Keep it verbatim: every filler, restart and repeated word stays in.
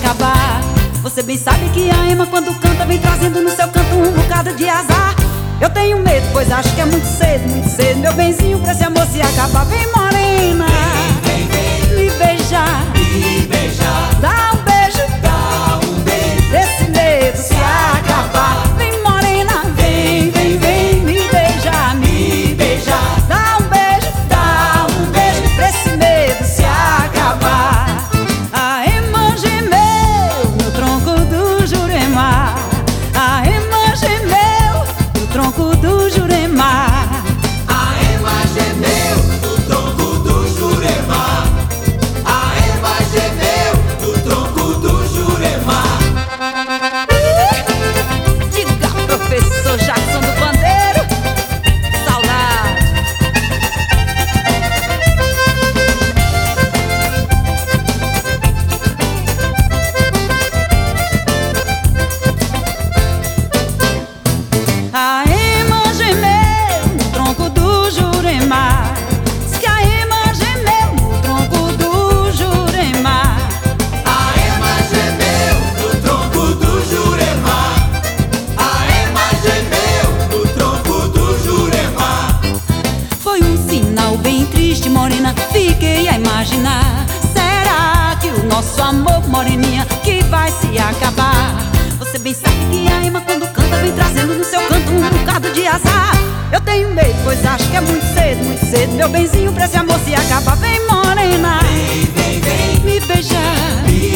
acabar. Você bem sabe que a Ema, quando canta, vem trazendo no seu canto um bocado de azar. Eu tenho medo, pois acho que é muito cedo, muito cedo, meu benzinho, pra esse amor se acabar. Vem, morena, Vem, vem, vem, me beijar, me beijar, dá um beijo, dá um beijo, pra esse medo se acabar. Vem, morena, vem, vem, vem, me beijar, me beijar, dá um beijo, dá um beijo, pra esse medo se acabar. A Ema gemeu no tronco do Jurema, a Ema gemeu no tronco do Jurema. A Ema gemeu no tronco do Jurema, a Ema gemeu no tronco do Jurema. Diga, professor Jackson do Pandeiro, saudade. A Ema gemeu no tronco do Jurema, diz que a Ema gemeu no tronco do Jurema. A Ema gemeu no tronco do Jurema, a Ema gemeu no tronco do Jurema. Foi um sinal bem triste, morena, fiquei a imaginar. Será que o nosso amor, moreninha, que vai se acabar? Você bem sabe que a Ema, quando canta, vem trazendo no seu canto um bocado de azar. Eu tenho medo, pois acho que é muito cedo, muito cedo, meu benzinho, pra esse amor se acabar. Vem, morena, Vem, vem, vem, me beijar, me